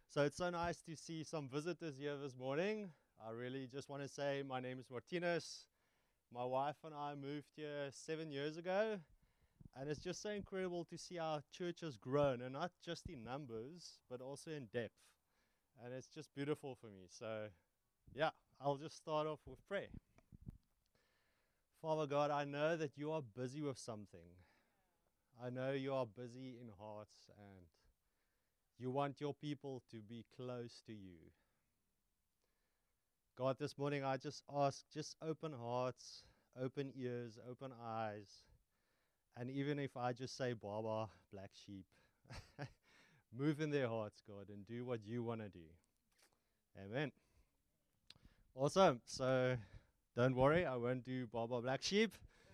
So it's so nice to see some visitors here this morning. I really just want to say my name is Martinez. My wife and I moved here 7 years ago, and it's just so incredible to see our church has grown, and not just in numbers, but also in depth. And it's just beautiful for me. So, yeah, I'll just start off with prayer. Father God, I know that you are busy with something. I know you are busy in hearts, and you want your people to be close to you. God, this morning I just ask, just open hearts, open ears, open eyes. And even if I just say, Baba, black sheep, move in their hearts, God, and do what you want to do. Amen. Awesome. So don't worry, I won't do Baba, black sheep.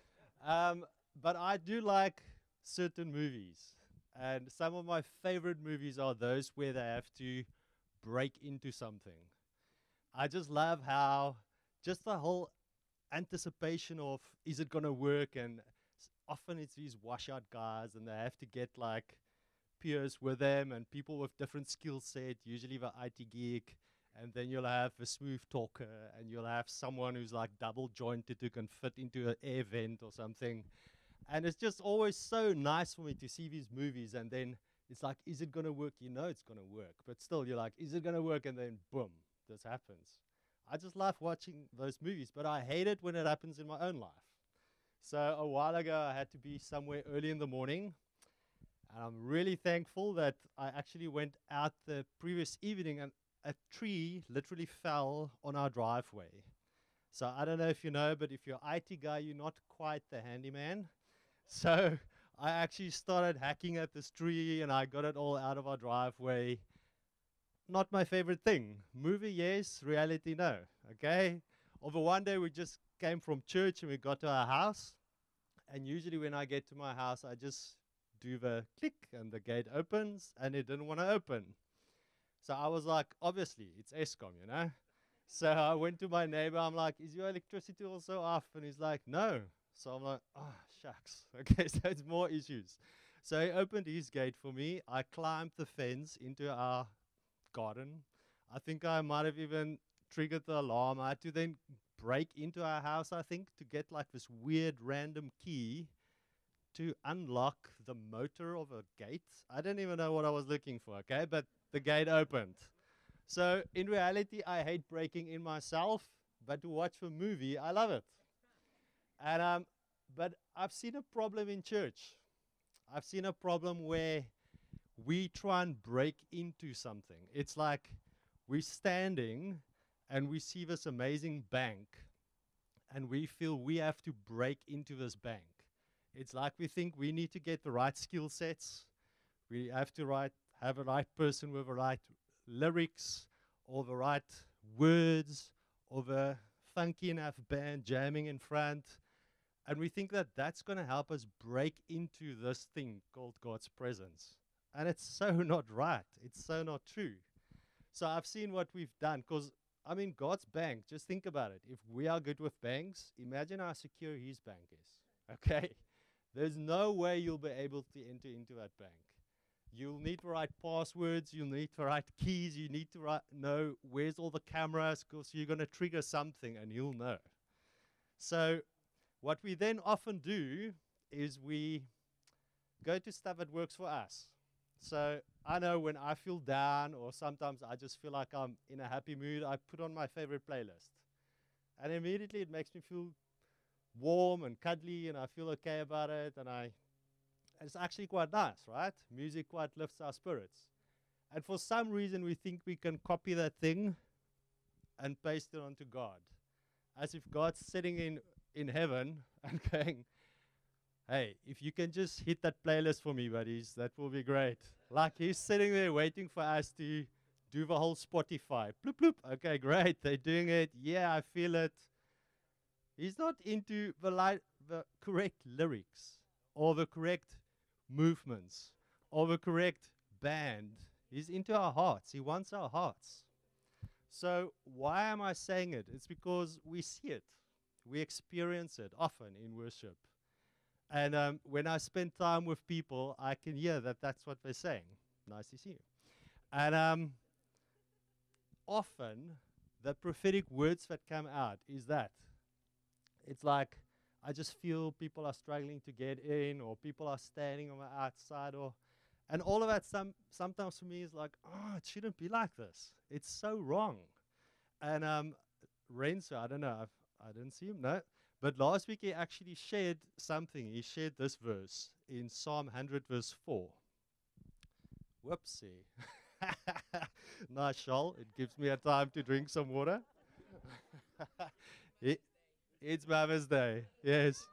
But I do like certain movies. And some of my favorite movies are those where they have to break into something. I just love how just the whole anticipation of is it going to work, and often it's these washout guys and they have to get like peers with them and people with different skill set, usually the IT geek, and then you'll have a smooth talker and you'll have someone who's like double jointed who can fit into an air vent or something. And it's just always so nice for me to see these movies, and then it's like, is it going to work? You know it's going to work, but still you're like, is it going to work? And then boom, this happens. I just love watching those movies, but I hate it when it happens in my own life. So a while ago, I had to be somewhere early in the morning, and I'm really thankful that I actually went out the previous evening, and a tree literally fell on our driveway. So I don't know if you know, but if you're an IT guy, you're not quite the handyman. So I actually started hacking at this tree, and I got it all out of our driveway. Not my favorite thing. Movie, yes. Reality, no. Okay? Over one day, we just came from church and we got to our house. And usually, when I get to my house, I just do the click and the gate opens, and it didn't want to open. So I was like, obviously, it's ESCOM, you know? So I went to my neighbor. I'm like, is your electricity also off? And he's like, no. So I'm like, oh, shucks. Okay, so it's more issues. So he opened his gate for me. I climbed the fence into our garden. I think I might have even triggered the alarm. I had to then break into our house, I think, to get like this weird random key to unlock the motor of a gate. I don't even know what I was looking for, okay? But the gate opened. So in reality, I hate breaking in myself, but to watch a movie, I love it. And but I've seen a problem in church. I've seen a problem where we try and break into something. It's like we're standing and we see this amazing bank, and we feel we have to break into this bank. It's like we think we need to get the right skill sets. We have to have a right person with the right lyrics or the right words or the funky enough band jamming in front. And we think that that's going to help us break into this thing called God's presence. And it's so not right. It's so not true. So I've seen what we've done because, I mean, God's bank, just think about it. If we are good with banks, imagine how secure his bank is. Okay? There's no way you'll be able to enter into that bank. You'll need the right passwords. You'll need the right keys. You need to know where's all the cameras because you're going to trigger something and you'll know. So what we then often do is we go to stuff that works for us. So I know when I feel down or sometimes I just feel like I'm in a happy mood, I put on my favorite playlist. And immediately it makes me feel warm and cuddly and I feel okay about it. And it's actually quite nice, right? Music quite lifts our spirits. And for some reason we think we can copy that thing and paste it onto God. As if God's sitting in heaven and going, hey, if you can just hit that playlist for me, buddies, that will be great. Like he's sitting there waiting for us to do the whole Spotify. Bloop, bloop. Okay, great. They're doing it. Yeah, I feel it. He's not into the correct lyrics or the correct movements or the correct band. He's into our hearts. He wants our hearts. So why am I saying it? It's because we see it. We experience it often in worship. And when I spend time with people, I can hear that that's what they're saying. Nice to see you. And often the prophetic words that come out is that it's like I just feel people are struggling to get in, or people are standing on the outside, or and all of that. Sometimes for me is like, oh, it shouldn't be like this. It's so wrong. And Renzo, I don't know, I didn't see him, no. But last week he actually shared something. He shared this verse in Psalm 100, verse 4. Whoopsie. Nice, Shawl. It gives me a time to drink some water. It's Mother's Day. Yes.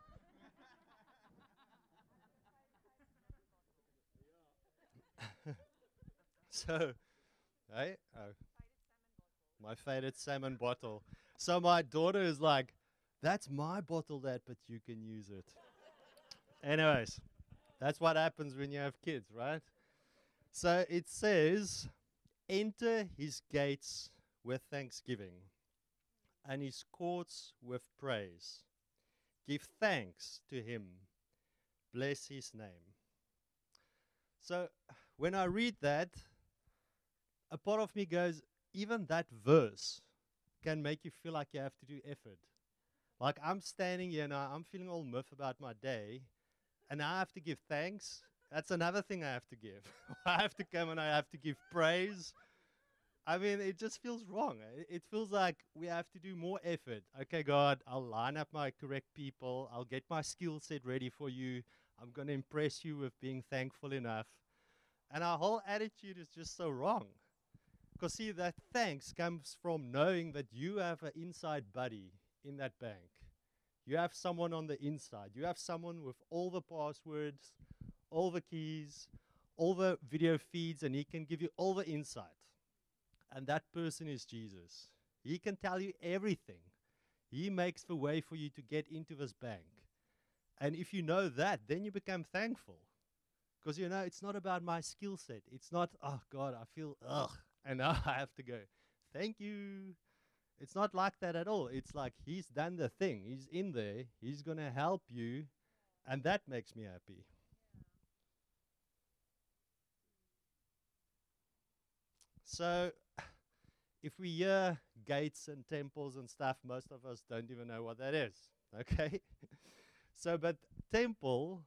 So, hey, my faded salmon bottle. So my daughter is like, that's my bottle, Dad, but you can use it. Anyways, that's what happens when you have kids, right? So it says, enter his gates with thanksgiving and his courts with praise. Give thanks to him. Bless his name. So when I read that, a part of me goes, even that verse can make you feel like you have to do effort. Like I'm standing here now, I'm feeling all miffed about my day, and I have to give thanks. That's another thing I have to give. I have to come and I have to give praise. I mean, it just feels wrong. It feels like we have to do more effort. Okay, God, I'll line up my correct people. I'll get my skill set ready for you. I'm going to impress you with being thankful enough. And our whole attitude is just so wrong. Because, see, that thanks comes from knowing that you have an inside buddy in that bank. You have someone on the inside. You have someone with all the passwords, all the keys, all the video feeds, and he can give you all the insight. And that person is Jesus. He can tell you everything. He makes the way for you to get into this bank. And if you know that, then you become thankful. Because, you know, it's not about my skill set. It's not, oh, God, I feel, ugh, and now I have to go. Thank you. It's not like that at all. It's like he's done the thing. He's in there. He's going to help you. And that makes me happy. So, if we hear gates and temples and stuff, most of us don't even know what that is. Okay? So, but temple,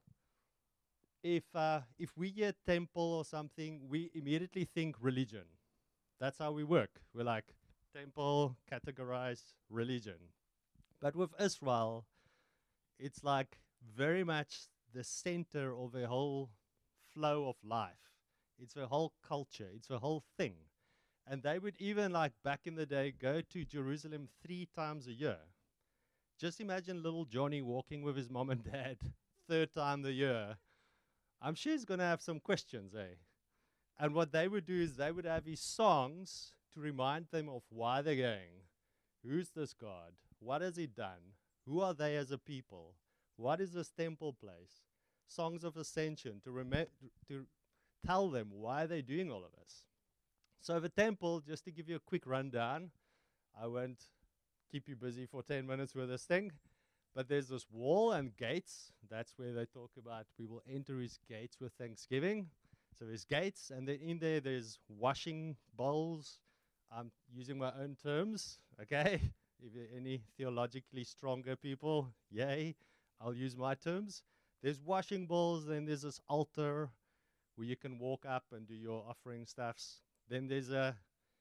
if we hear temple or something, we immediately think religion. That's how we work. We're like, temple, categorize religion. But with Israel, it's like very much the center of the whole flow of life. It's a whole culture. It's a whole thing. And they would even, like back in the day, go to Jerusalem 3 times a year. Just imagine little Johnny walking with his mom and dad 3rd time the year. I'm sure he's going to have some questions, eh? And what they would do is they would have his songs to remind them of why they're going. Who's this God? What has he done? Who are they as a people? What is this temple place? Songs of ascension to tell them why they're doing all of this. So the temple, just to give you a quick rundown, I won't keep you busy for 10 minutes with this thing, but there's this wall and gates. That's where they talk about we will enter his gates with thanksgiving. So there's gates, and then in there's washing bowls. I'm using my own terms, okay? If you're any theologically stronger people, yay, I'll use my terms. There's washing bowls, then there's this altar where you can walk up and do your offering stuffs. Then there's a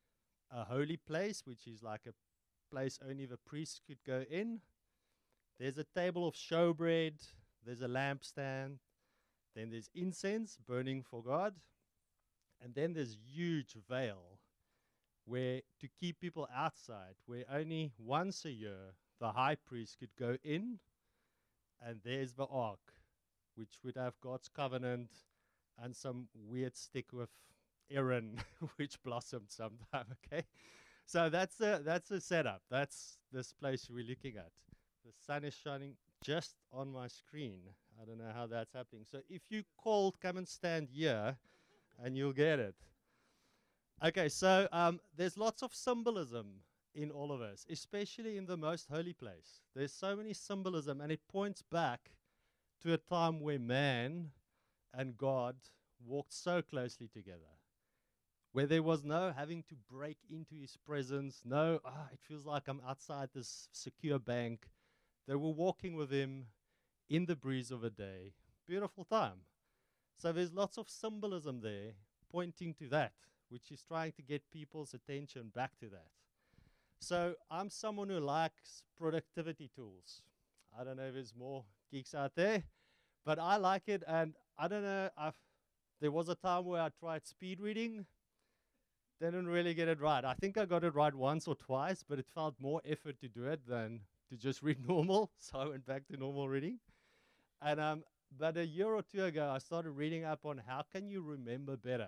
holy place, which is like a place only the priest could go in. There's a table of showbread. There's a lampstand. Then there's incense burning for God. And then there's huge veil where to keep people outside, where only once a year the high priest could go in. And there's the ark, which would have God's covenant and some weird stick with Aaron, which blossomed sometime, okay? So that's a setup. That's this place we're looking at. The sun is shining just on my screen. I don't know how that's happening. So if you called, come and stand here, and you'll get it. Okay, so there's lots of symbolism in all of us, especially in the most holy place. There's so many symbolism, and it points back to a time where man and God walked so closely together. where there was no having to break into his presence, no, it feels like I'm outside this secure bank. They were walking with him in the breeze of a day. Beautiful time. So there's lots of symbolism there pointing to that, which is trying to get people's attention back to that. So I'm someone who likes productivity tools. I don't know if there's more geeks out there, but I like it. And I don't know, there was a time where I tried speed reading. Didn't really get it right. I think I got it right once or twice, but it felt more effort to do it than to just read normal. So I went back to normal reading. And but a year or two ago, I started reading up on how can you remember better.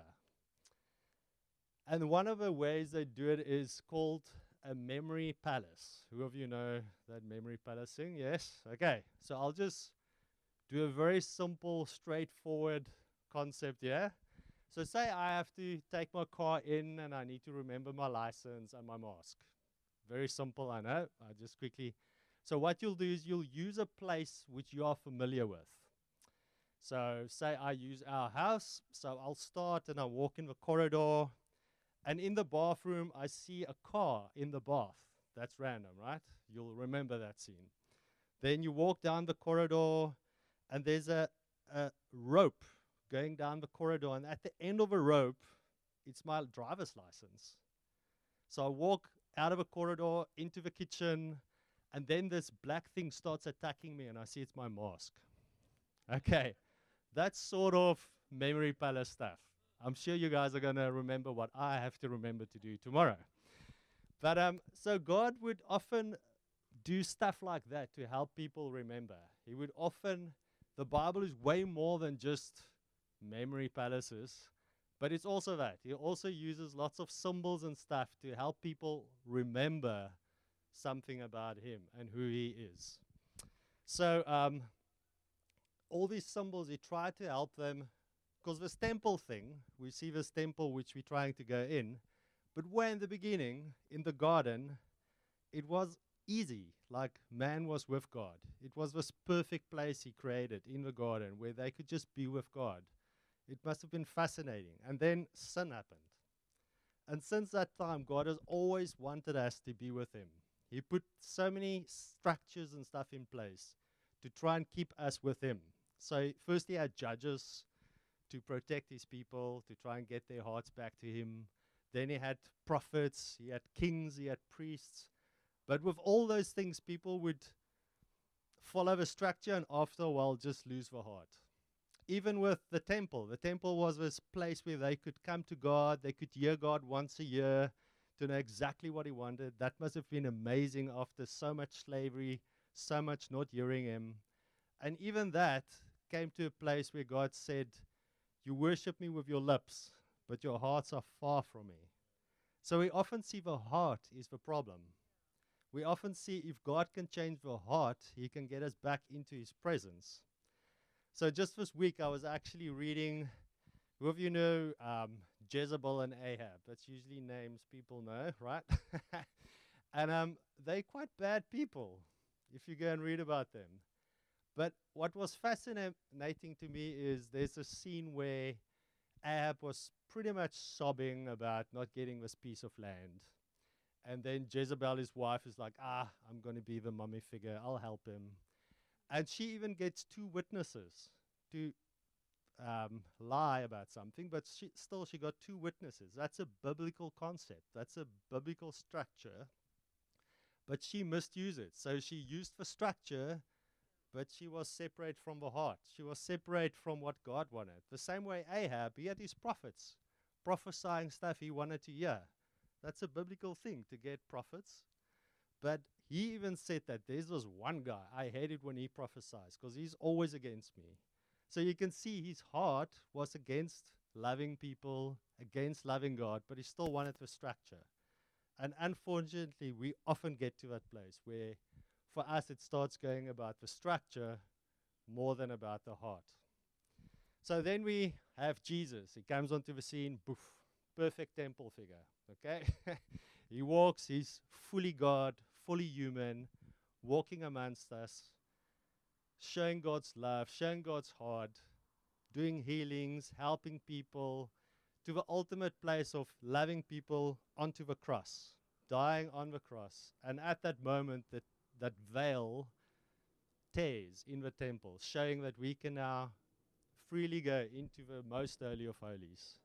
And one of the ways they do it is called a memory palace. Who of you know that memory palace thing? Yes? Okay. So I'll just do a very simple, straightforward concept here. So say I have to take my car in and I need to remember my license and my mask. Very simple, I know. I just quickly. So what you'll do is you'll use a place which you are familiar with. So say I use our house. So I'll start and I walk in the corridor. And in the bathroom, I see a car in the bath. That's random, right? You'll remember that scene. Then you walk down the corridor and there's a rope going down the corridor, and at the end of a rope, it's my driver's license. So I walk out of a corridor into the kitchen, and then this black thing starts attacking me, and I see it's my mask. Okay, that's sort of memory palace stuff. I'm sure you guys are going to remember what I have to remember to do tomorrow. But so God would often do stuff like that to help people remember. He would often, the Bible is way more than just memory palaces, but it's also that. He also uses lots of symbols and stuff to help people remember something about him and who he is. So all these symbols, he tried to help them, because this temple thing, we see this temple which we're trying to go in, but way in the beginning, in the garden, it was easy, like man was with God. It was this perfect place he created in the garden where they could just be with God. It must have been fascinating. And then sin happened. And since that time, God has always wanted us to be with him. He put so many structures and stuff in place to try and keep us with him. So first he had judges to protect his people, to try and get their hearts back to him. Then he had prophets, he had kings, he had priests. But with all those things, people would follow the structure and after a while just lose the heart. Even with the temple was this place where they could come to God, they could hear God once a year to know exactly what he wanted. That must have been amazing after so much slavery, so much not hearing him. And even that came to a place where God said, you worship me with your lips, but your hearts are far from me. So we often see the heart is the problem. We often see if God can change the heart, he can get us back into his presence. So just this week, I was actually reading, who of you know Jezebel and Ahab? That's usually names people know, right? And they're quite bad people, if you go and read about them. But what was fascinating to me is there's a scene where Ahab was pretty much sobbing about not getting this piece of land. And then Jezebel, his wife, is like, I'm going to be the mummy figure. I'll help him. And she even gets two witnesses to lie about something, but she got two witnesses. That's a biblical concept. That's a biblical structure. But she misused it. So she used the structure, but she was separate from the heart. She was separate from what God wanted. The same way Ahab, he had his prophets prophesying stuff he wanted to hear. That's a biblical thing, to get prophets. But he even said that there's this one guy, I hate it when he prophesies because he's always against me. So you can see his heart was against loving people, against loving God, but he still wanted the structure. And unfortunately, we often get to that place where for us it starts going about the structure more than about the heart. So then we have Jesus. He comes onto the scene, poof, perfect temple figure, okay? He walks, he's fully God, fully human, walking amongst us, showing God's love, showing God's heart, doing healings, helping people, to the ultimate place of loving people onto the cross, dying on the cross. And at that moment, that veil tears in the temple, showing that we can now freely go into the most holy of holies.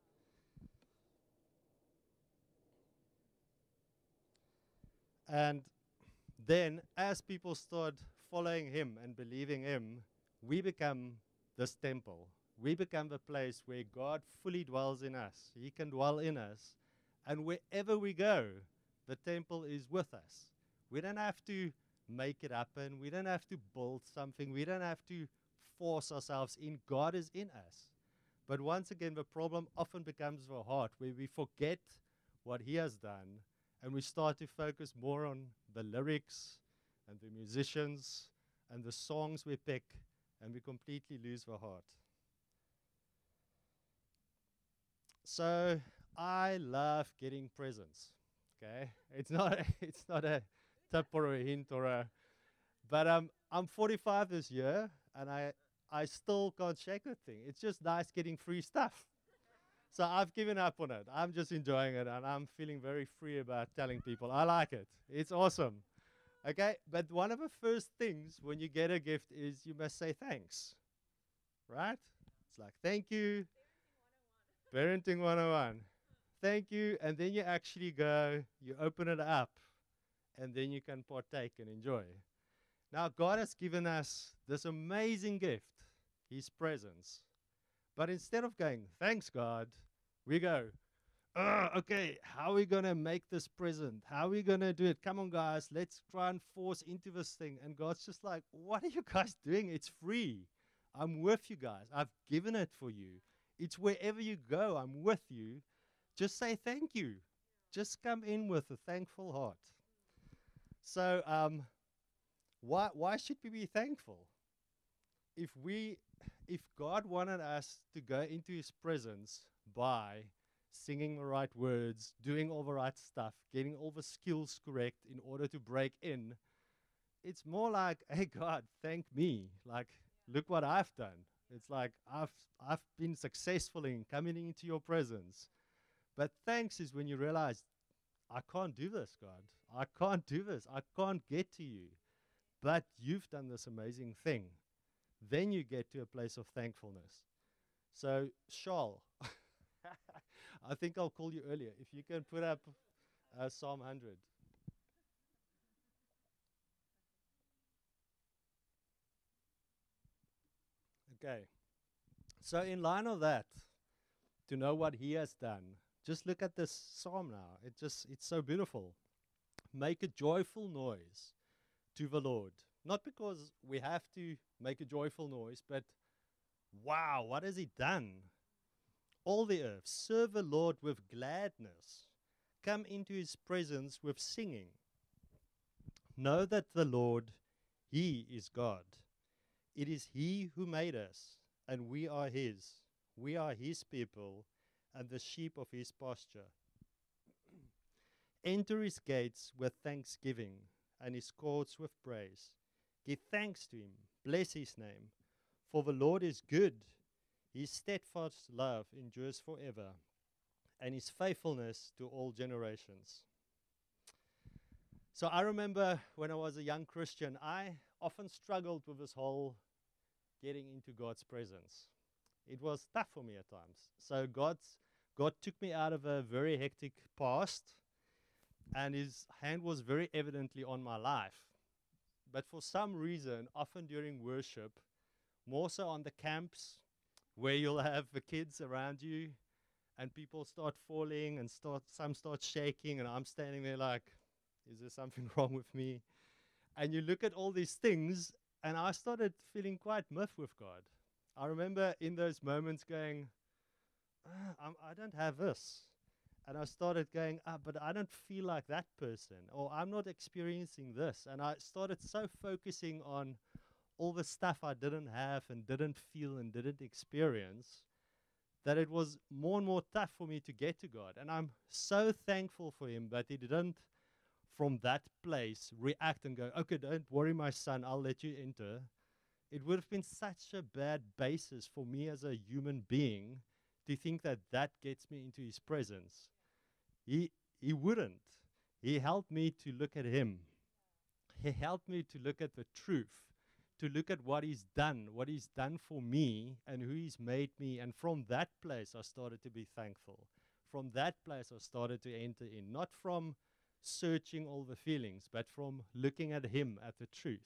And then, as people start following him and believing him, we become this temple. We become the place where God fully dwells in us. He can dwell in us. And wherever we go, the temple is with us. We don't have to make it happen. We don't have to build something. We don't have to force ourselves in. God is in us. But once again, the problem often becomes the heart, where we forget what he has done, and we start to focus more on the lyrics and the musicians and the songs we pick, and we completely lose the heart. So I love getting presents. Okay, it's not a tip or a hint or a, but I'm 45 this year, and I still can't shake that thing. It's just nice getting free stuff. So I've given up on it. I'm just enjoying it, and I'm feeling very free about telling people I like it. It's awesome. Okay, but one of the first things when you get a gift is you must say thanks, right? It's like, thank you. Parenting 101. Thank you. And then you actually go, you open it up, and then you can partake and enjoy. Now, God has given us this amazing gift, his presence. But instead of going, thanks, God, we go, okay, how are we going to make this present? How are we going to do it? Come on, guys, let's try and force into this thing. And God's just like, what are you guys doing? It's free. I'm with you guys. I've given it for you. It's wherever you go, I'm with you. Just say thank you. Just come in with a thankful heart. So why should we be thankful? If God wanted us to go into his presence by singing the right words, doing all the right stuff, getting all the skills correct in order to break in, it's more like, hey, God, thank me. Like, look what I've done. It's like, I've been successful in coming into your presence. But thanks is when you realize, I can't do this, God. I can't do this. I can't get to you. But you've done this amazing thing. Then you get to a place of thankfulness. So, Charles, I think I'll call you earlier. If you can put up Psalm 100. Okay. So in line of that, to know what he has done, just look at this psalm now. It's so beautiful. Make a joyful noise to the Lord. Not because we have to make a joyful noise, but wow, what has he done? All the earth, serve the Lord with gladness. Come into his presence with singing. Know that the Lord, he is God. It is he who made us, and we are his. We are his people, and the sheep of his pasture. Enter his gates with thanksgiving, and his courts with praise. Give thanks to him, bless his name. For the Lord is good, his steadfast love endures forever, and his faithfulness to all generations. So I remember when I was a young Christian, I often struggled with this whole getting into God's presence. It was tough for me at times. So God took me out of a very hectic past, and his hand was very evidently on my life. But for some reason, often during worship, more so on the camps, where you'll have the kids around you, and people start falling, and some start shaking, and I'm standing there like, is there something wrong with me? And you look at all these things, and I started feeling quite miffed with God. I remember in those moments going, I don't have this. And I started going, but I don't feel like that person, or I'm not experiencing this. And I started so focusing on all the stuff I didn't have and didn't feel and didn't experience, that it was more and more tough for me to get to God. And I'm so thankful for him that he didn't, from that place, react and go, okay, don't worry, my son, I'll let you enter. It would have been such a bad basis for me as a human being to think that that gets me into his presence. He wouldn't. He helped me to look at him. He helped me to look at the truth, to look at what he's done for me and who he's made me. And from that place, I started to be thankful. From that place, I started to enter in, not from searching all the feelings, but from looking at him, at the truth.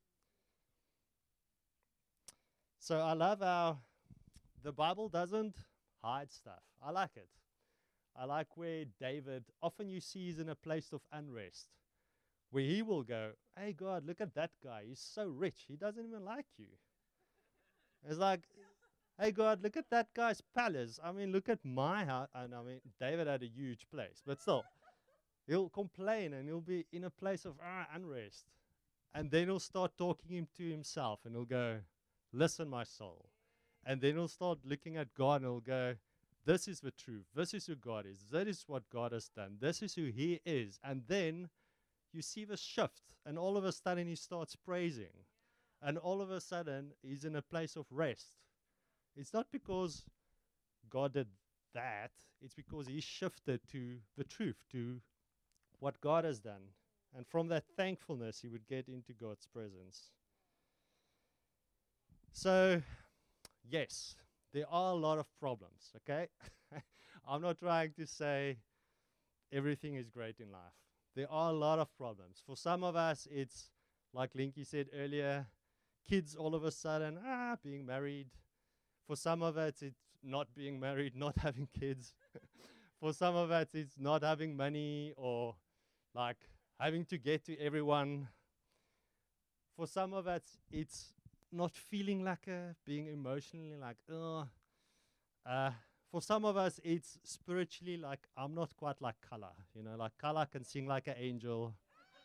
So I love how the Bible doesn't hide stuff. I like it. I like where David, often you see he's in a place of unrest, where he will go, hey God, look at that guy. He's so rich. He doesn't even like you. It's like, hey God, look at that guy's palace. I mean, look at my house. And I mean, David had a huge place, but still, he'll complain and he'll be in a place of unrest. And then he'll start talking him to himself and he'll go, listen, my soul. And then he'll start looking at God and he'll go, this is the truth. This is who God is. That is what God has done. This is who he is. And then you see the shift, and all of a sudden he starts praising. And all of a sudden he's in a place of rest. It's not because God did that. It's because he shifted to the truth, to what God has done. And from that thankfulness, he would get into God's presence. So, yes, there are a lot of problems, okay? I'm not trying to say everything is great in life. There are a lot of problems. For some of us, it's, like Linky said earlier, kids all of a sudden, being married. For some of us, it's not being married, not having kids. For some of us, it's not having money or like having to get to everyone. For some of us, it's not feeling like being emotionally like, for some of us, it's spiritually like, I'm not quite like Kala. You know, like Kala can sing like an angel.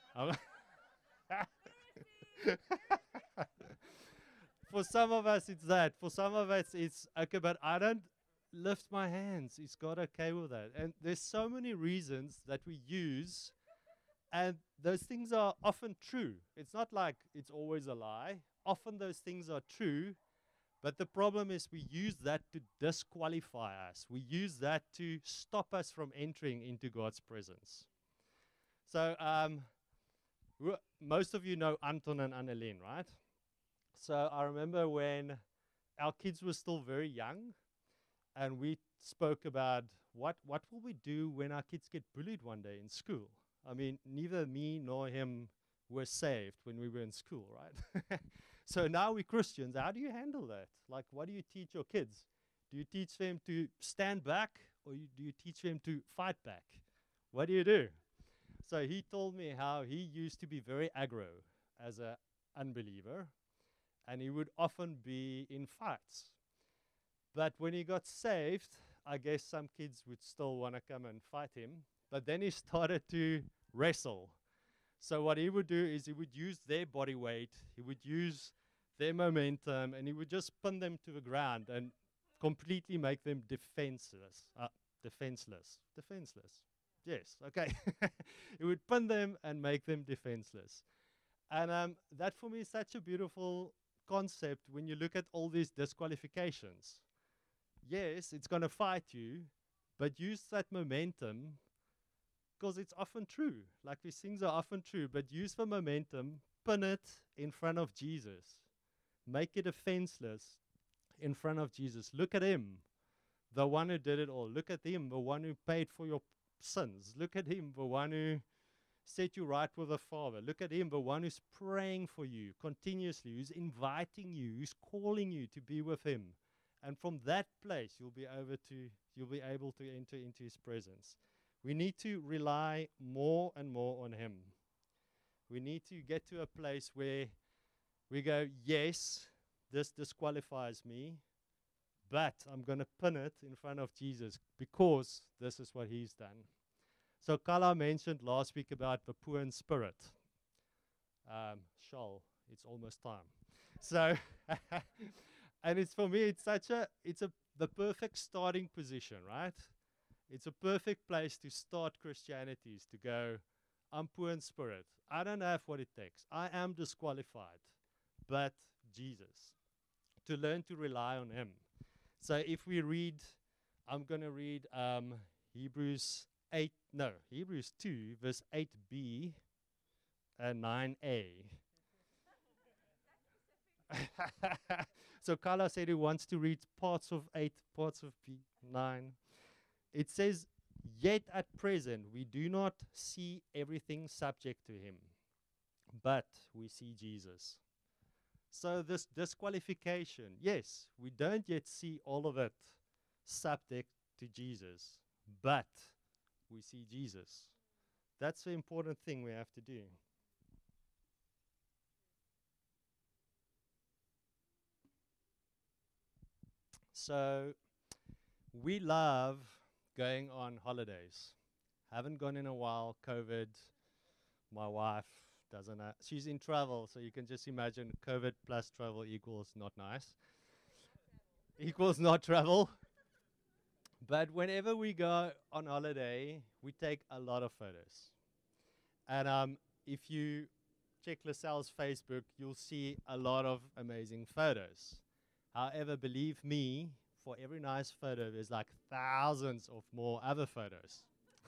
For some of us, it's that. For some of us, it's, okay, but I don't lift my hands. Is God okay with that? And there's so many reasons that we use, and those things are often true. It's not like it's always a lie. Often those things are true, but the problem is we use that to disqualify us. We use that to stop us from entering into God's presence. So most of you know Anton and Annelien, right? So I remember when our kids were still very young, and we spoke about what will we do when our kids get bullied one day in school. I mean, neither me nor him were saved when we were in school, right? So now we're Christians. How do you handle that? Like, what do you teach your kids? Do you teach them to stand back, or do you teach them to fight back? What do you do? So he told me how he used to be very aggro as an unbeliever, and he would often be in fights. But when he got saved, I guess some kids would still want to come and fight him, but then he started to wrestle. So what he would do is he would use their body weight, he would use their momentum, and he would just pin them to the ground and completely make them defenseless. Yes, okay. He would pin them and make them defenseless. And that for me is such a beautiful concept when you look at all these disqualifications. Yes, it's going to fight you, but use that momentum, because it's often true. Like, these things are often true, but use the momentum, pin it in front of Jesus. Make it defenseless in front of Jesus. Look at him, the one who did it all. Look at him, the one who paid for your sins. Look at him, the one who set you right with the Father. Look at him, the one who's praying for you continuously, who's inviting you, who's calling you to be with him. And from that place, you'll be able to enter into his presence. We need to rely more and more on him. We need to get to a place where we go, yes, this disqualifies me, but I'm going to pin it in front of Jesus because this is what he's done. So Kala mentioned last week about the poor in spirit. It's almost time. So, and it's for me, it's the perfect starting position, right? It's a perfect place to start Christianity, is to go, I'm poor in spirit. I don't have what it takes. I am disqualified, but Jesus. To learn to rely on him. So if we read I'm going to read Hebrews 8, no, Hebrews 2, verse 8b and 9a. So Carla said he wants to read parts of 8, parts of 9. It says, yet at present we do not see everything subject to him, but we see Jesus. So this disqualification, yes, we don't yet see all of it subject to Jesus, but we see Jesus. That's the important thing we have to do. So we love going on holidays. Haven't gone in a while, COVID. My wife doesn't, she's in travel, so you can just imagine COVID plus travel equals not nice. Equals not travel. But whenever we go on holiday, we take a lot of photos. And if you check LaSalle's Facebook, you'll see a lot of amazing photos. However, believe me, for every nice photo, there's like thousands of more other photos.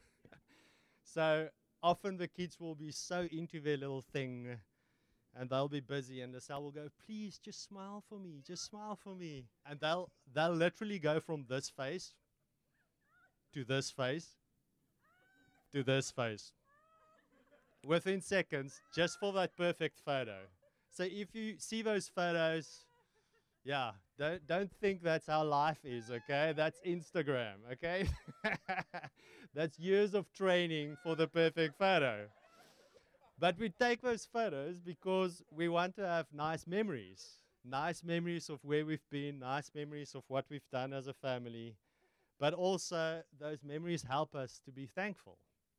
So often the kids will be so into their little thing, and they'll be busy, and LaSalle will go, please, just smile for me, just smile for me. And they'll literally go from this face to this face to this face within seconds, just for that perfect photo. So if you see those photos, yeah, don't think that's how life is, okay? That's Instagram, okay? That's years of training for the perfect photo. But we take those photos because we want to have nice memories of where we've been, nice memories of what we've done as a family. But also, those memories help us to be thankful.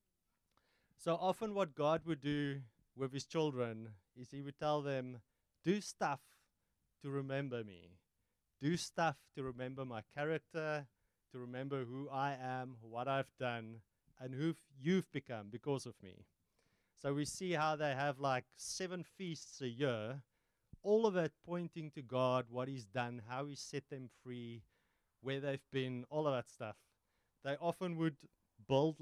So often what God would do with his children is he would tell them, do stuff to remember me. Do stuff to remember my character, to remember who I am, what I've done, and who you've become because of me. So we see how they have like 7 feasts a year, all of it pointing to God, what he's done, how he set them free, where they've been, all of that stuff. They often would build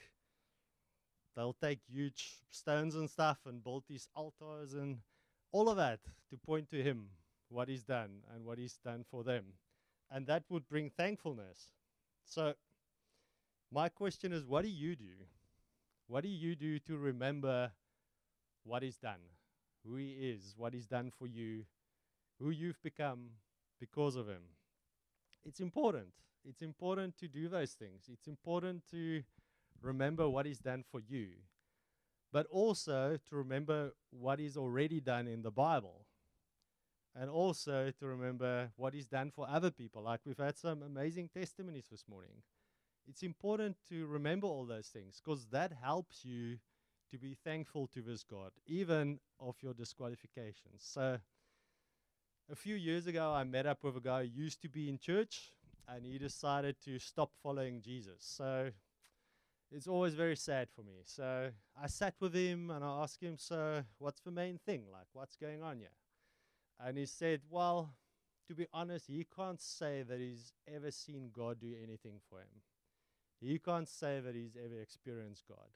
they'll take huge stones and stuff and build these altars and all of that to point to him, what he's done and what he's done for them. And that would bring thankfulness. So my question is, what do you do? What do you do to remember what he's done, who he is, what he's done for you, who you've become because of him? It's important. It's important to do those things. It's important to remember what he's done for you, but also to remember what he's already done in the Bible, and also to remember what he's done for other people. Like we've had some amazing testimonies this morning. It's important to remember all those things because that helps you to be thankful to this God, even of your disqualifications. So a few years ago, I met up with a guy who used to be in church, and he decided to stop following Jesus. So it's always very sad for me. So I sat with him and I asked him, so what's the main thing? Like, what's going on here? And he said, well, to be honest, he can't say that he's ever seen God do anything for him. He can't say that he's ever experienced God.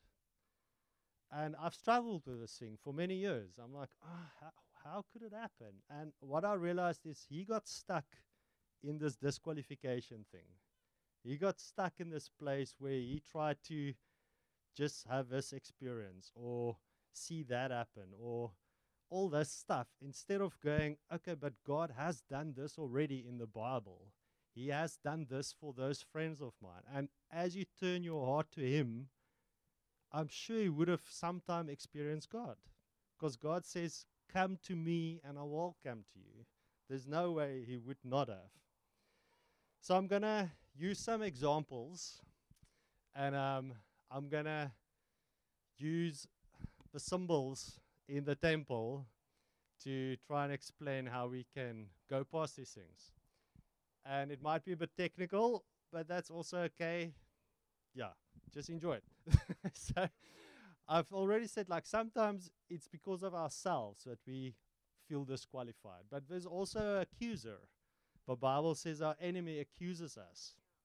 And I've struggled with this thing for many years. I'm like, how could it happen? And what I realized is he got stuck in this disqualification thing. He got stuck in this place where he tried to just have this experience or see that happen or all this stuff, instead of going, okay, but God has done this already in the Bible. He has done this for those friends of mine. And as you turn your heart to him, I'm sure you would have sometime experienced God. Because God says, come to me and I will come to you. There's no way he would not have. So I'm going to use some examples, and I'm going to use the symbols in the temple to try and explain how we can go past these things. And it might be a bit technical, but that's also okay. Yeah, just enjoy it. So I've already said, like, sometimes it's because of ourselves that we feel disqualified. But there's also an accuser. The Bible says our enemy accuses us.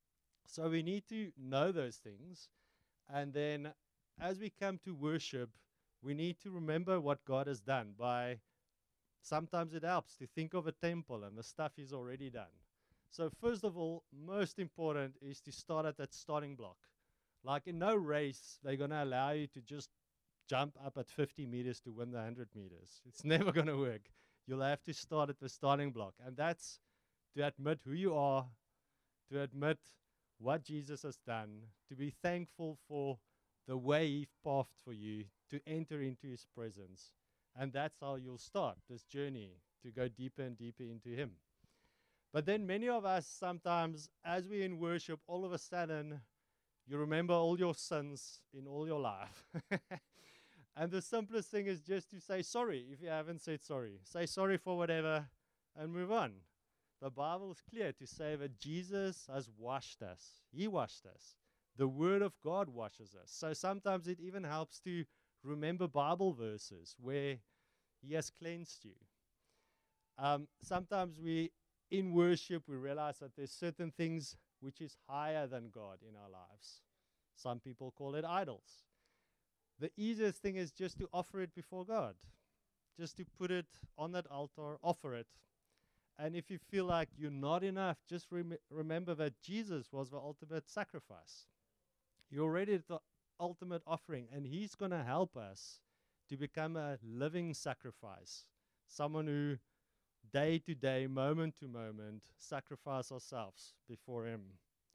So we need to know those things. And then as we come to worship, we need to remember what God has done by sometimes it helps to think of a temple and the stuff He's already done. So, first of all, most important is to start at that starting block. Like in no race, they're going to allow you to just jump up at 50 meters to win the 100 meters. It's never going to work. You'll have to start at the starting block. And that's to admit who you are, to admit what Jesus has done, to be thankful for the way He pathed for you to enter into His presence. And that's how you'll start this journey to go deeper and deeper into Him. But then many of us sometimes, as we're in worship, all of a sudden, you remember all your sins in all your life. And the simplest thing is just to say sorry if you haven't said sorry. Say sorry for whatever and move on. The Bible is clear to say that Jesus has washed us. He washed us. The Word of God washes us. So sometimes it even helps to remember Bible verses where He has cleansed you. Sometimes in worship, we realize that there's certain things which is higher than God in our lives. Some people call it idols. The easiest thing is just to offer it before God. Just to put it on that altar, offer it. And if you feel like you're not enough, just remember that Jesus was the ultimate sacrifice. You're already at the ultimate offering, and He's going to help us to become a living sacrifice. Someone who day to day, moment to moment, sacrifice ourselves before Him.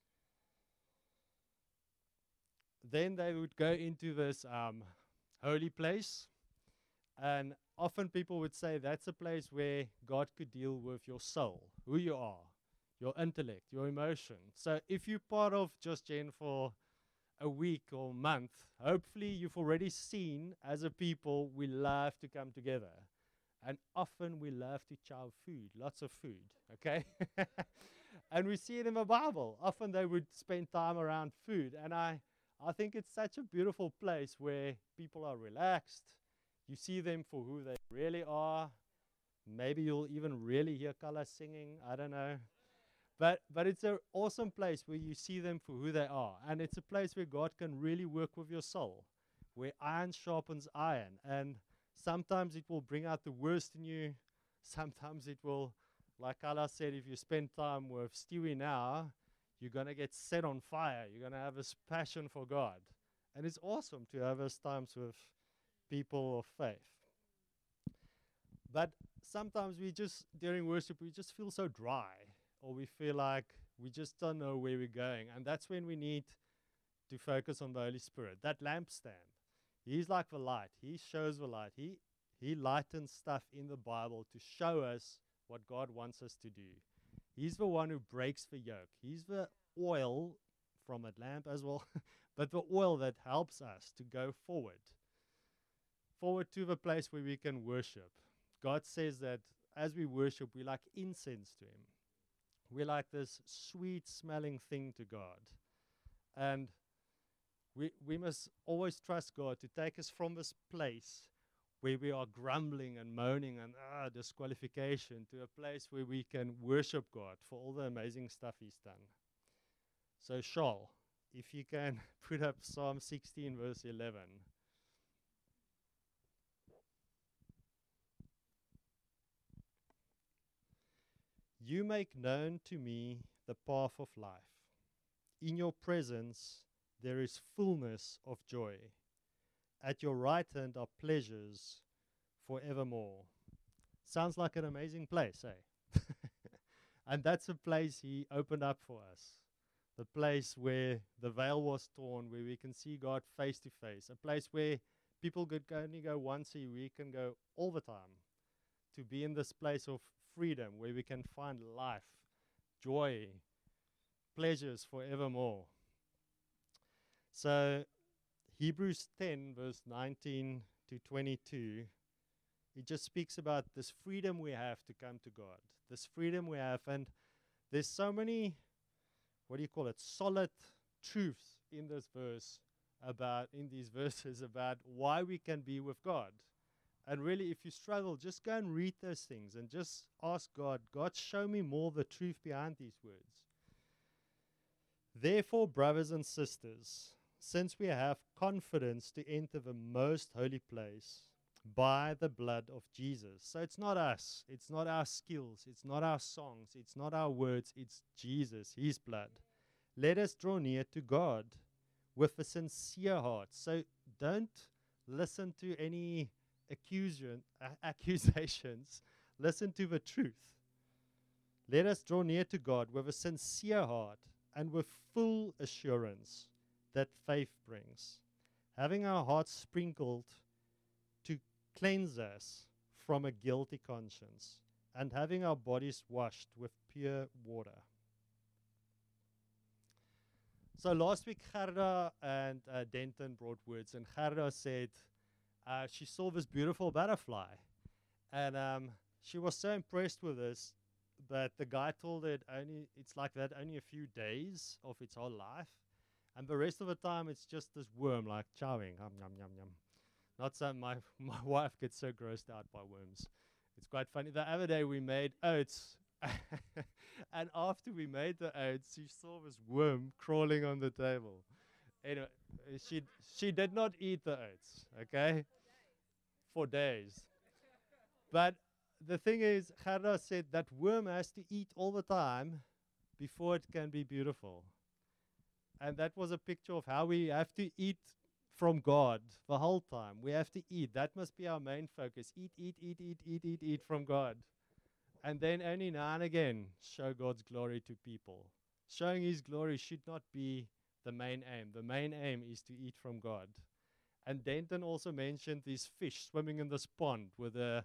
Then they would go into this holy place, and often people would say that's a place where God could deal with your soul, who you are, your intellect, your emotion. So if you're part of Just Gen for a week or month, hopefully you've already seen as a people we love to come together. And often we love to chow food, lots of food, okay? And we see it in the Bible. Often they would spend time around food. And I think it's such a beautiful place where people are relaxed. You see them for who they really are. Maybe you'll even really hear Kala singing, I don't know. But it's an awesome place where you see them for who they are. And it's a place where God can really work with your soul, where iron sharpens iron. And sometimes it will bring out the worst in you. Sometimes it will, like Allah said, if you spend time with Stewie now, you're going to get set on fire. You're going to have this passion for God. And it's awesome to have those times with people of faith. But sometimes during worship, we just feel so dry. Or we feel like we just don't know where we're going. And that's when we need to focus on the Holy Spirit. That lampstand. He's like the light. He shows the light. He lightens stuff in the Bible to show us what God wants us to do. He's the one who breaks the yoke. He's the oil from a lamp as well, but the oil that helps us to go forward to the place where we can worship. God says that as we worship, we like incense to Him. We're like this sweet-smelling thing to God. And we must always trust God to take us from this place where we are grumbling and moaning and disqualification to a place where we can worship God for all the amazing stuff He's done. So, Charles, if you can put up Psalm 16, verse 11. You make known to me the path of life. In your presence there is fullness of joy. At your right hand are pleasures forevermore. Sounds like an amazing place, eh? And that's a place He opened up for us. The place where the veil was torn, where we can see God face to face. A place where people could only go once a week and go all the time. To be in this place of freedom where we can find life, joy, pleasures forevermore. So Hebrews 10 verse 19 to 22, it just speaks about this freedom we have to come to God, this freedom we have. And there's so many, solid truths in this verse in these verses about why we can be with God. And really, if you struggle, just go and read those things and just ask God, God, show me more the truth behind these words. Therefore, brothers and sisters, since we have confidence to enter the most holy place by the blood of Jesus. So it's not us, it's not our skills, it's not our songs, it's not our words, it's Jesus, His blood. Let us draw near to God with a sincere heart. So don't listen to any accusations. Listen to the truth. Let us draw near to God with a sincere heart and with full assurance that faith brings, having our hearts sprinkled to cleanse us from a guilty conscience, and having our bodies washed with pure water. So last week, Gerda and Denton brought words, and Gerda said she saw this beautiful butterfly, and she was so impressed with this. But the guy told her it's like that only a few days of its whole life. And the rest of the time, it's just this worm, like chowing. Yum, yum, yum, yum. Not so, my wife gets so grossed out by worms. It's quite funny. The other day, we made oats. And after we made the oats, she saw this worm crawling on the table. Anyway, she did not eat the oats, okay? For days. But the thing is, Gerda said that worm has to eat all the time before it can be beautiful. And that was a picture of how we have to eat from God the whole time. We have to eat. That must be our main focus. Eat from God. And then only now and again, show God's glory to people. Showing His glory should not be the main aim. The main aim is to eat from God. And Denton also mentioned these fish swimming in this pond with a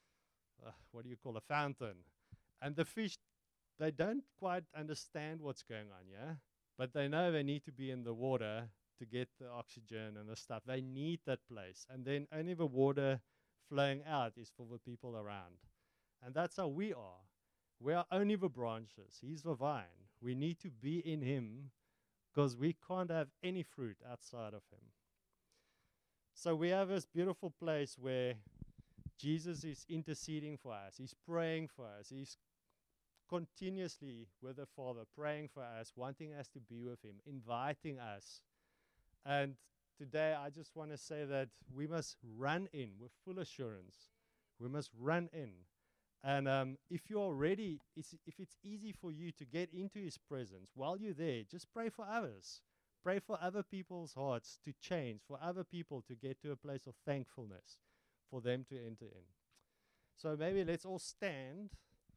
a fountain. And the fish, they don't quite understand what's going on, yeah? But they know they need to be in the water to get the oxygen and the stuff. They need that place. And then only the water flowing out is for the people around. And that's how we are. We are only the branches. He's the vine. We need to be in Him because we can't have any fruit outside of Him. So we have this beautiful place where Jesus is interceding for us. He's praying for us. He's continuously with the Father, praying for us, wanting us to be with Him, inviting us. And today I just want to say that we must run in with full assurance. We must run in. And if you're ready, if it's easy for you to get into His presence, while you're there, just pray for others. Pray for other people's hearts to change, for other people to get to a place of thankfulness, for them to enter in. So maybe let's all stand.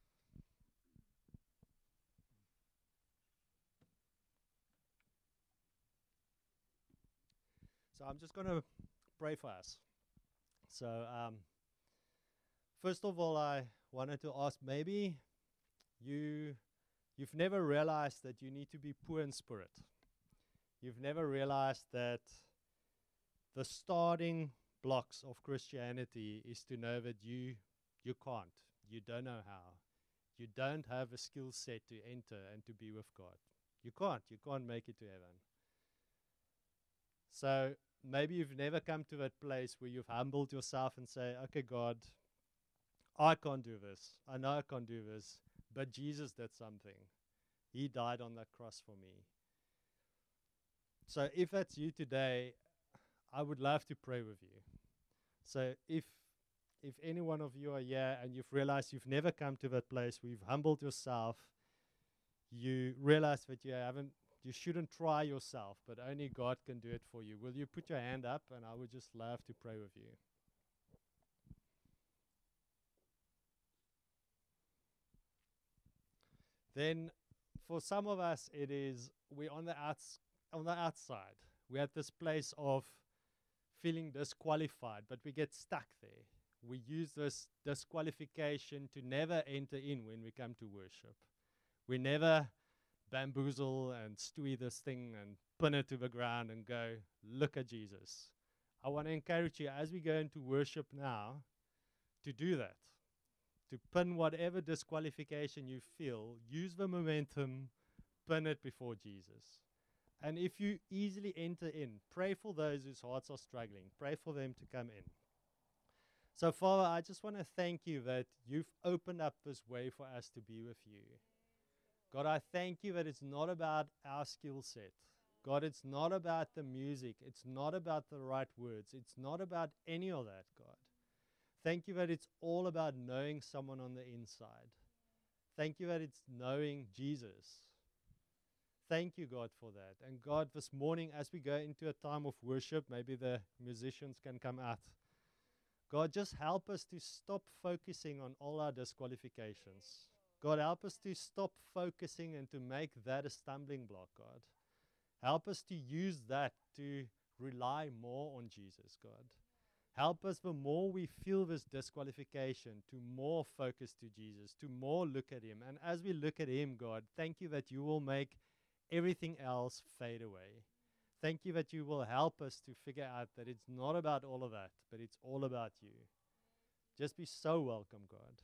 So I'm just going to pray for us. So first of all, I wanted to ask, maybe you've never realized that you need to be poor in spirit. You've never realized that the starting blocks of Christianity is to know that you can't. You don't know how. You don't have a skill set to enter and to be with God. You can't make it to heaven. So maybe you've never come to that place where you've humbled yourself and say, okay, God, I can't do this. I know I can't do this, but Jesus did something. He died on that cross for me. So if that's you today, I would love to pray with you. So if any one of you are here and you've realized you've never come to that place where you've humbled yourself, you realize that you shouldn't try yourself, but only God can do it for you. Will you put your hand up, and I would just love to pray with you. Then for some of us, it is we're on the outside. We're at this place of feeling disqualified, but we get stuck there. We use this disqualification to never enter in when we come to worship. We never bamboozle and stewie this thing and pin it to the ground and go, look at Jesus. I want to encourage you as we go into worship now to do that. To pin whatever disqualification you feel, use the momentum, pin it before Jesus. And if you easily enter in, pray for those whose hearts are struggling. Pray for them to come in. So, Father, I just want to thank you that you've opened up this way for us to be with you. God, I thank you that it's not about our skill set. God, it's not about the music. It's not about the right words. It's not about any of that, God. Thank you that it's all about knowing someone on the inside. Thank you that it's knowing Jesus. Thank you, God, for that. And God, this morning, as we go into a time of worship, maybe the musicians can come out. God, just help us to stop focusing on all our disqualifications. God, help us to stop focusing and to make that a stumbling block, God. Help us to use that to rely more on Jesus, God. Help us, the more we feel this disqualification, to more focus to Jesus, to more look at Him. And as we look at Him, God, thank you that you will make everything else fade away. Thank you that you will help us to figure out that it's not about all of that, but it's all about you. Just be so welcome, God.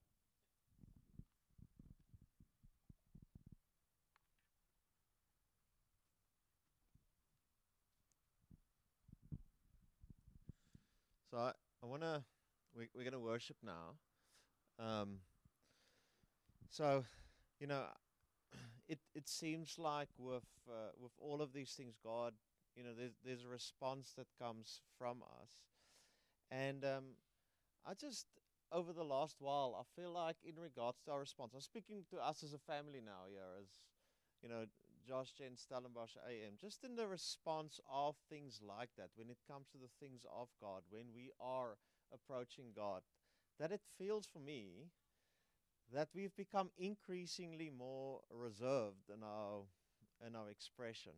So I wanna we're gonna worship now. Um, so you know, it seems like with all of these things, God, there's a response that comes from us, and I just over the last while I feel like in regards to our response, I'm speaking to us as a family now here, as you know, Josh, Jen, Stellenbosch, AM, just in the response of things like that, when it comes to the things of God, when we are approaching God, that it feels for me that we've become increasingly more reserved in our expression.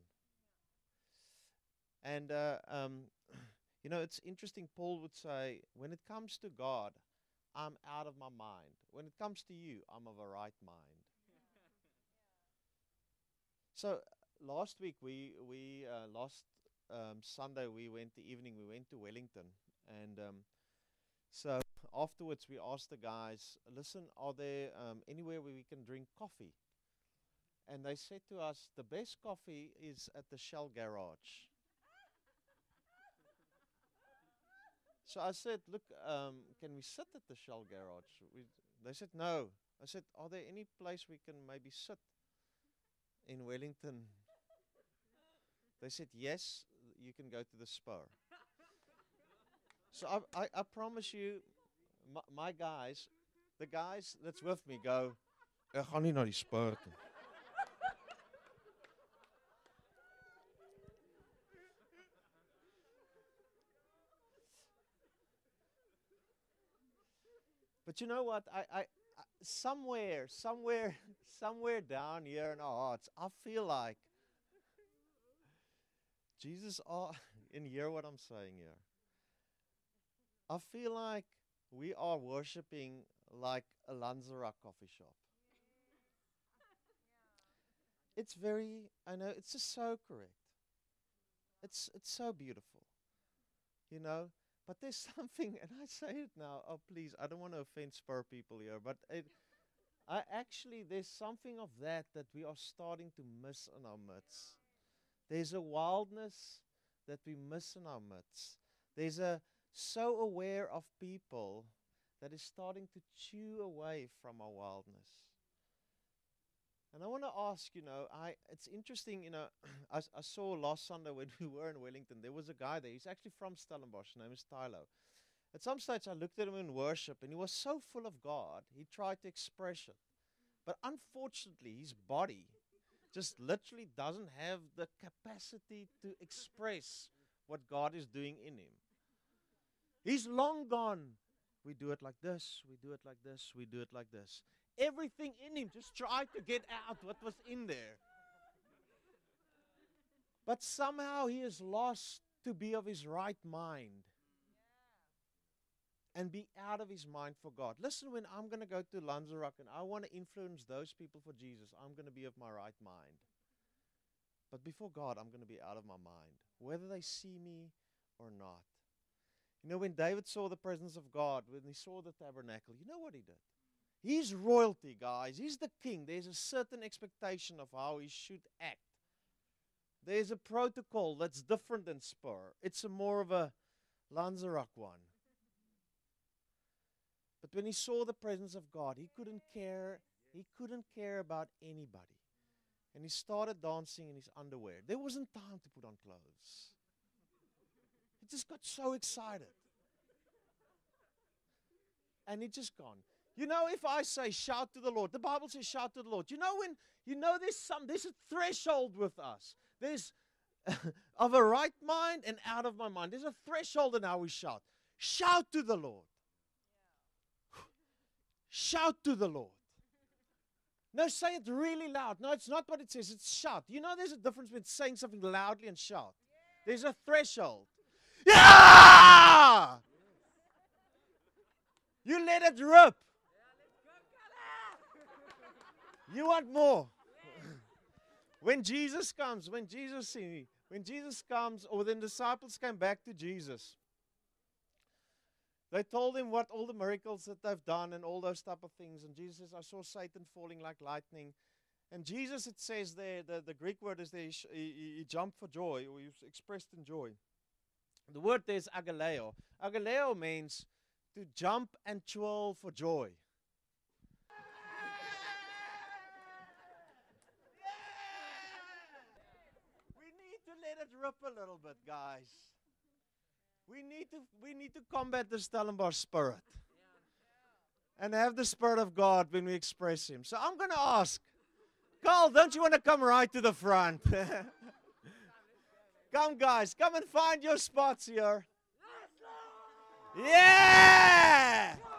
And it's interesting. Paul would say, when it comes to God, I'm out of my mind. When it comes to you, I'm of a right mind. So last week last Sunday the evening we went to Wellington, and so afterwards we asked the guys, listen, are there anywhere where we can drink coffee? And they said to us, the best coffee is at the Shell garage. So I said, look, can we sit at the Shell garage? They said no. I said, are there any place we can maybe sit in Wellington? They said, yes, you can go to the Spur. So I promise you, my guys, the guys that's with me go, ek gaan nie na die Spur toe. But you know what? I somewhere, somewhere down here in our hearts, I feel like Jesus are, and hear what I'm saying here. I feel like we are worshiping like a Lanzarote coffee shop. It's very, I know, it's just so correct. It's so beautiful, you know. But there's something, and I say it now. Oh, please, I don't want to offend Spur people here, but there's something of that we are starting to miss in our midst. There's a wildness that we miss in our midst. There's a so aware of people that is starting to chew away from our wildness. And I want to ask, it's interesting, I saw last Sunday when we were in Wellington, there was a guy there. He's actually from Stellenbosch. His name is Tylo. At some stage, I looked at him in worship, and he was so full of God, he tried to express it. But unfortunately, his body just literally doesn't have the capacity to express what God is doing in him. He's long gone. We do it like this, we do it like this, we do it like this. Everything in him just tried to get out what was in there. But somehow he is lost to be of his right mind and be out of his mind for God. Listen, when I'm going to go to Lanzarote and I want to influence those people for Jesus, I'm going to be of my right mind. But before God, I'm going to be out of my mind, whether they see me or not. When David saw the presence of God, when he saw the tabernacle, you know what he did? He's royalty, guys. He's the king. There's a certain expectation of how he should act. There's a protocol that's different than Spur. It's more of a Lanzarote one. But when he saw the presence of God, he couldn't care He couldn't care about anybody. And he started dancing in his underwear. There wasn't time to put on clothes. He just got so excited. And he just gone. You know, if I say shout to the Lord, the Bible says shout to the Lord. There's a threshold with us. There's of a right mind and out of my mind. There's a threshold in how we shout. Shout to the Lord. Shout to the Lord. No, say it really loud. No, it's not what it says. It's shout. You know there's a difference between saying something loudly and shout. There's a threshold. Yeah! You let it rip. You want more. When Jesus comes, or when the disciples came back to Jesus, they told him what all the miracles that they've done and all those type of things. And Jesus says, I saw Satan falling like lightning. And Jesus, it says there, the Greek word is there, he jumped for joy, or he was expressed in joy. The word there is agaleo. Agaleo means to jump and twirl for joy. We need to let it rip a little bit, guys. We need to combat the Stellenbosch spirit and have the Spirit of God when we express Him. So I'm going to ask, Carl, don't you want to come right to the front? Come, guys, come and find your spots here. Yeah!